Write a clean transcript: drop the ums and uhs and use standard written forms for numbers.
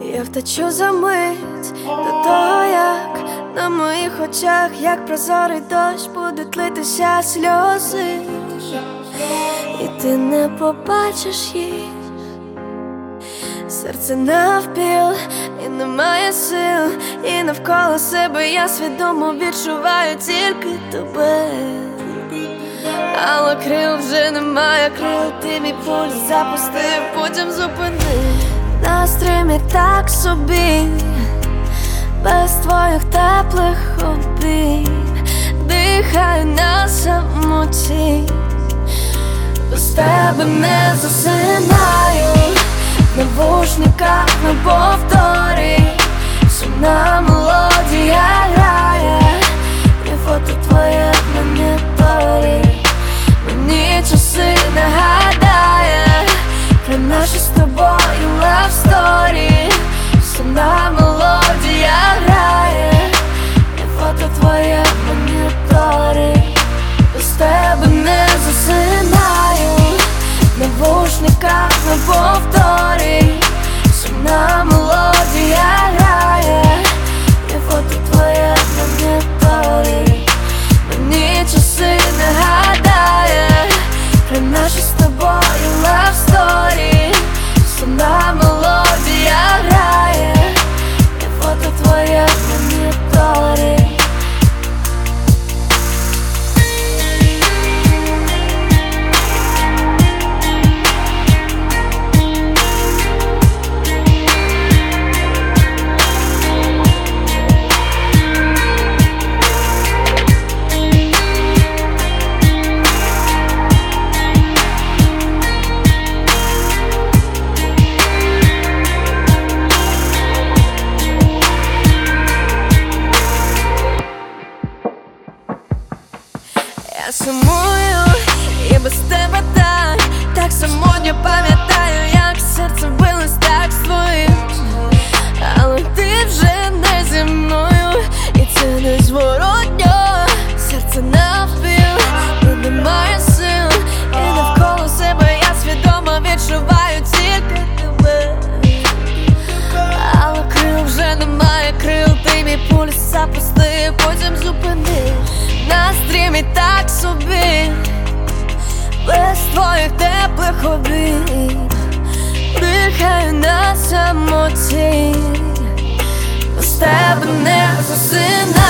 Я втечу за мить до того, як на моїх очах, як прозорий дощ, будуть литися сльози, і ти не побачиш їх. Серце навпіл, і немає сил, і навколо себе я свідомо відчуваю тільки тебе. Але крил вже немає, крил, ти мій пульс запустив, потім зупинив. Настрій мій так собі, без твоїх теплих обійм, дихаю на самоті, без тебе не засинаю, в навушниках на повторі сумна мелодія грає, і фото твоє на моніторі мені часи нагадає про нашу з тобою love story. Сумна мелодія грає, і фото твоє на моніторі. Без тебе не засинаю, в навушниках на повторі сумна мелодія грає, і фото твоє на моніторі мені часи нагадає про нашу з тобою love story. Сумна мелодія грає, і фото твоє на моніторі. Я сумую, і без тебе так самотньо пам'ятаю, як серце билось так з твоїм. Але ти вже не зі мною, і це незворотньо. Серце навпіл, і немає сил, і навколо себе я свідомо відчуваю тільки тебе. Але крил вже немає, крил, ти мій пульс запустив, потім зупинив. Настрій мій так собі, без твоїх теплих обійм, дихаю на самоті, без тебе не засинаю.